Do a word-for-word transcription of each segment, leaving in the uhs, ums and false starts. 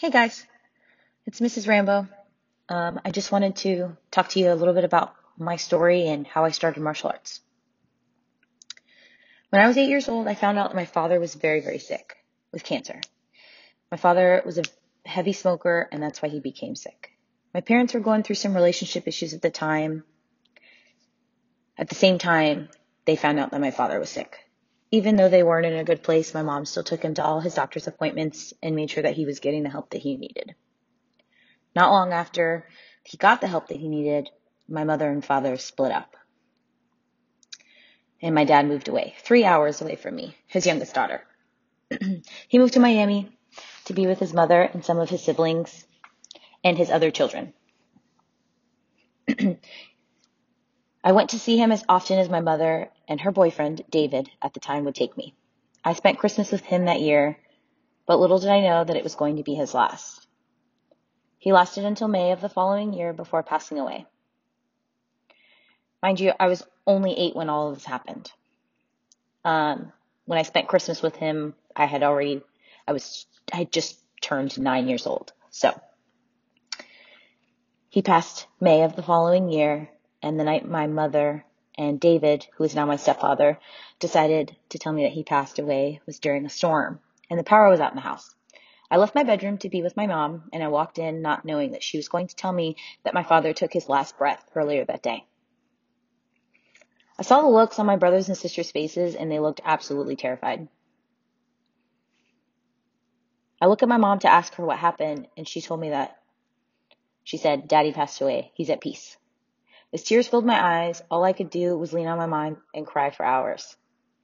Hey guys, it's Missus Rambo. Um, I just wanted to talk to you a little bit about my story and how I started martial arts. When I was eight years old, I found out that my father was very, very sick with cancer. My father was a heavy smoker, and that's why he became sick. My parents were going through some relationship issues at the time. At the same time, they found out that my father was sick. Even though they weren't in a good place, my mom still took him to all his doctor's appointments and made sure that he was getting the help that he needed. Not long after he got the help that he needed, my mother and father split up. And my dad moved away, three hours away from me, his youngest daughter. He moved to Miami to be with his mother and some of his siblings and his other children. I went to see him as often as my mother and her boyfriend, David, at the time would take me. I spent Christmas with him that year, but little did I know that it was going to be his last. He lasted until May of the following year before passing away. Mind you, I was only eight when all of this happened. Um, when I spent Christmas with him, I had already, I was, I had just turned nine years old. So he passed May of the following year, and the night my mother and David, who is now my stepfather, decided to tell me that he passed away was during a storm, and the power was out in the house. I left my bedroom to be with my mom, and I walked in not knowing that she was going to tell me that my father took his last breath earlier that day. I saw the looks on my brothers and sisters' faces, and they looked absolutely terrified. I looked at my mom to ask her what happened, and she told me that, she said, Daddy passed away. He's at peace. As tears filled my eyes, all I could do was lean on my mom and cry for hours.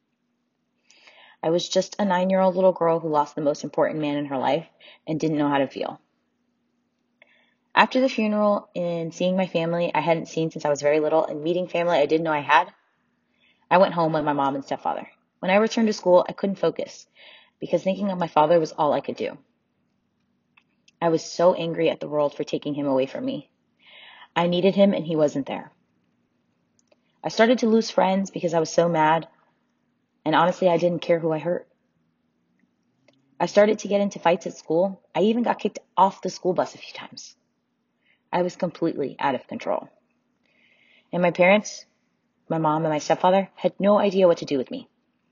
I was just a nine-year-old little girl who lost the most important man in her life and didn't know how to feel. After the funeral and seeing my family I hadn't seen since I was very little and meeting family I didn't know I had, I went home with my mom and stepfather. When I returned to school, I couldn't focus because thinking of my father was all I could do. I was so angry at the world for taking him away from me. I needed him and he wasn't there. I started to lose friends because I was so mad, and honestly, I didn't care who I hurt. I started to get into fights at school. I even got kicked off the school bus a few times. I was completely out of control. And my parents, my mom and my stepfather, had no idea what to do with me.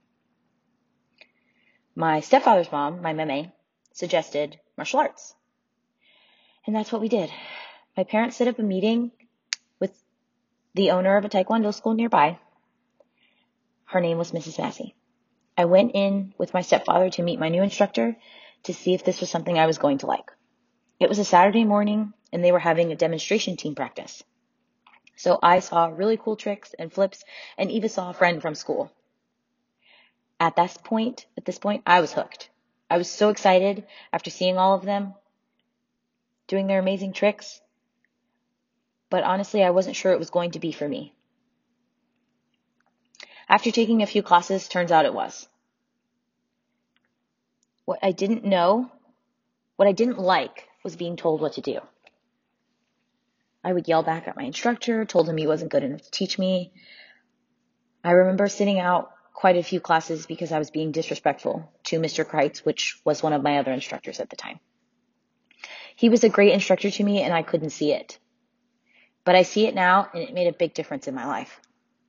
My stepfather's mom, my meme, suggested martial arts. And that's what we did. My parents set up a meeting with the owner of a Taekwondo school nearby. Her name was Missus Massey. I went in with my stepfather to meet my new instructor to see if this was something I was going to like. It was a Saturday morning and they were having a demonstration team practice. So I saw really cool tricks and flips and even saw a friend from school. At this point, at this point, I was hooked. I was so excited after seeing all of them doing their amazing tricks. But honestly, I wasn't sure it was going to be for me. After taking a few classes, turns out it was. What I didn't know, what I didn't like, was being told what to do. I would yell back at my instructor, told him he wasn't good enough to teach me. I remember sitting out quite a few classes because I was being disrespectful to Mister Kreitz, which was one of my other instructors at the time. He was a great instructor to me and I couldn't see it. But I see it now and it made a big difference in my life.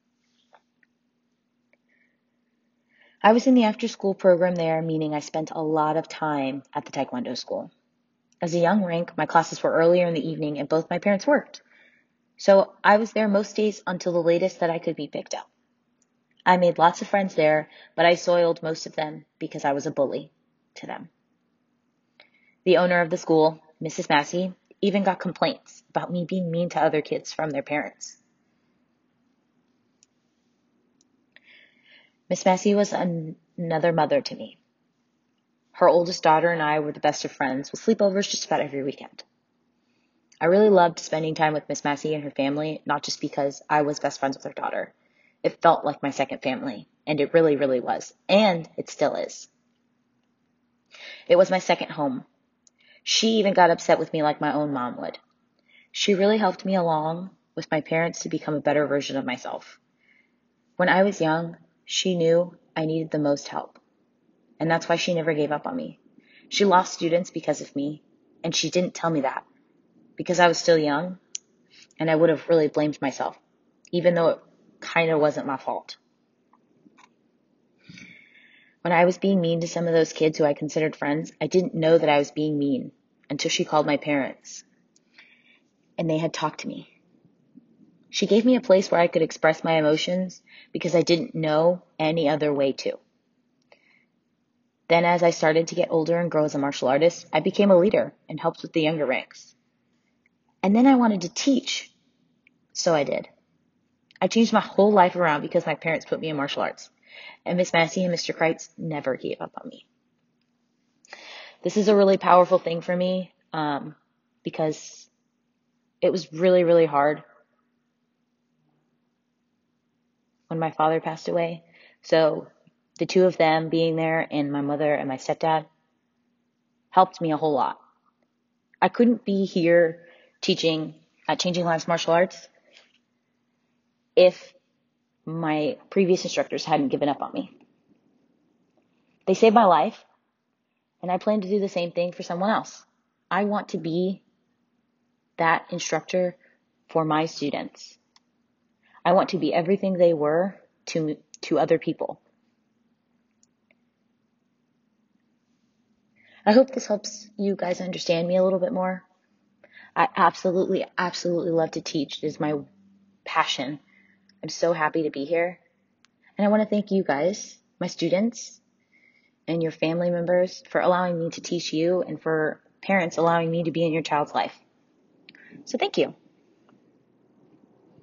I was in the after-school program there, meaning I spent a lot of time at the Taekwondo school. As a young rank, my classes were earlier in the evening and both my parents worked. So I was there most days until the latest that I could be picked up. I made lots of friends there, but I soiled most of them because I was a bully to them. The owner of the school, Missus Massey, even got complaints about me being mean to other kids from their parents. Miss Massey was an- another mother to me. Her oldest daughter and I were the best of friends with sleepovers just about every weekend. I really loved spending time with Miss Massey and her family, not just because I was best friends with her daughter. It felt like my second family, and it really, really was. And it still is. It was my second home. She even got upset with me like my own mom would. She really helped me along with my parents to become a better version of myself. When I was young, she knew I needed the most help. And that's why she never gave up on me. She lost students because of me, And she didn't tell me that because I was still young and I would have really blamed myself, even though it kind of wasn't my fault. When I was being mean to some of those kids who I considered friends, I didn't know that I was being mean until she called my parents and they had talked to me. She gave me a place where I could express my emotions because I didn't know any other way to. Then as I started to get older and grow as a martial artist, I became a leader and helped with the younger ranks. And then I wanted to teach, so I did. I changed my whole life around because my parents put me in martial arts. And Miss Massey and Mister Kreitz never gave up on me. This is a really powerful thing for me um, because it was really, really hard when my father passed away. So the two of them being there and my mother and my stepdad helped me a whole lot. I couldn't be here teaching at Changing Lives Martial Arts if my previous instructors hadn't given up on me. They saved my life, and I plan to do the same thing for someone else. I want to be that instructor for my students. I want to be everything they were to to other people. I hope this helps you guys understand me a little bit more. I absolutely, absolutely love to teach. It is my passion. I'm so happy to be here. And I want to thank you guys, my students, and your family members for allowing me to teach you and for parents allowing me to be in your child's life. So thank you.